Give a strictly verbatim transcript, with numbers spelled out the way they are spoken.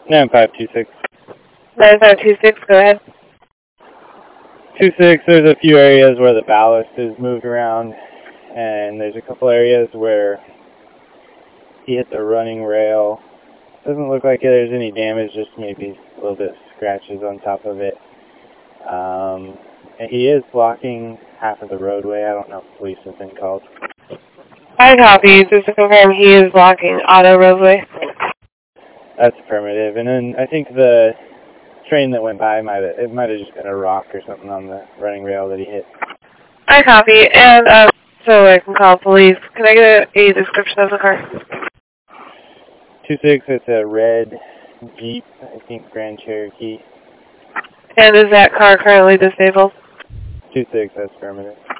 nine five two six. nine five two six, go ahead. two six, there's a few areas where the ballast is moved around, and there's a couple areas where he hit the running rail. Doesn't look like there's any damage, just maybe a little bit of scratches on top of it. Um, and he is blocking half of the roadway. I don't know if police have been called. I copy. Just to confirm, he is blocking auto roadway. That's affirmative. And then I think the train that went by might have, it might have just been a rock or something on the running rail that he hit. I copy. And uh, so I can call police. Can I get a, a description of the car? two six, it's a red Jeep, I think Grand Cherokee. And is that car currently disabled? two six, that's affirmative.